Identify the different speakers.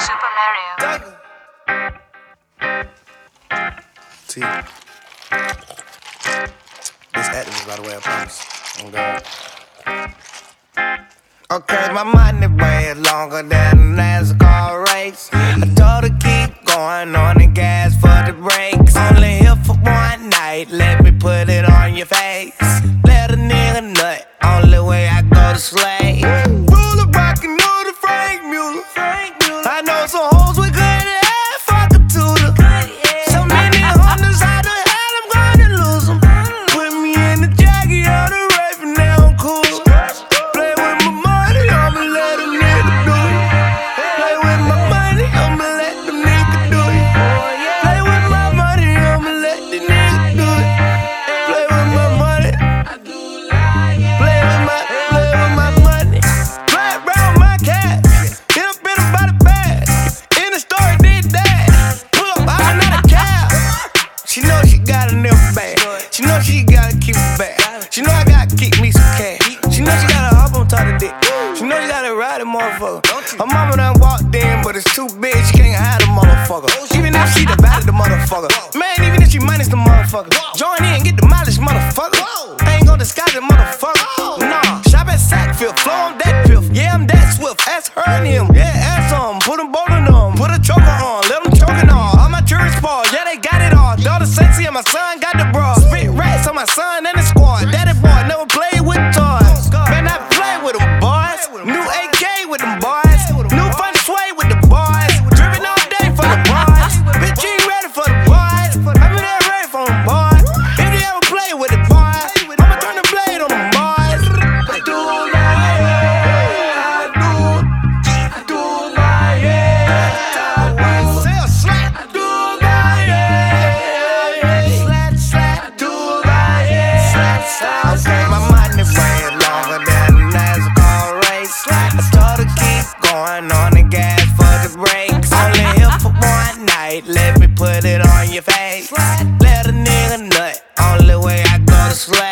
Speaker 1: Super Mario.
Speaker 2: T. This activist, by the way, I promise. I'm God. Okay, my money way longer than a NASCAR race. I told her keep going on the gas for the brakes. Only here for one night, let me put it on your face. Let a nigga nut, only way I go to slay. Ruler rockin' know the Frank Mueller. I know some hoes with good head, fuck a tutor. So many hunters, how the hell I'm gonna lose them? Put me in the jacket, on the rape, and now I'm cool. Play with my money, I'ma let a nigga do it. Play with my money, I'ma let the nigga do it. Play with my money, I'ma let the nigga do it. Play with my money, play with my money. Play around my cat, hit up in about a bag. In the store, did that. Pull up, I'm not a cab. She know she got a nigga bag. She know she gotta keep it back. She know I gotta keep me some cash. She know she gotta hop on top of dick. She know she gotta ride a motherfucker. Her mama done walked in, but it's too big, she can't hide the motherfucker. Even if she divided the motherfucker. Man, even if she minus the motherfucker. Join in, get the mileage, motherfucker. I ain't gon' disguise the motherfucker. Nah, shop at Sackfield, flow on that piff. Yeah, I'm that swift, ask her and him. Yeah, ask them, put them both on them. Put a choker on, let them choking on. All my tourists fall, yeah, they got it all. Daughter sexy and my son got the bra. Spit rats on my son and the squad. Daddy boy never played with toys. Man, I play with them boys. New AK with them boys. New fun sway with the boys. Driven all day for the boys. Bitch, you ain't ready for the boys. I be there ready for them boys. If you ever play with the boys, I'ma turn the blade on them boys. I do my head. I do my head. Say a slat. I do my head. Slat, slat. I do my head. Slat, slat. Okay, my money way longer than a NASCAR race. I told her keep going on the gas for the brakes. Only here for one night, let me put it on your face. Let a nigga nut, only way I go to slay.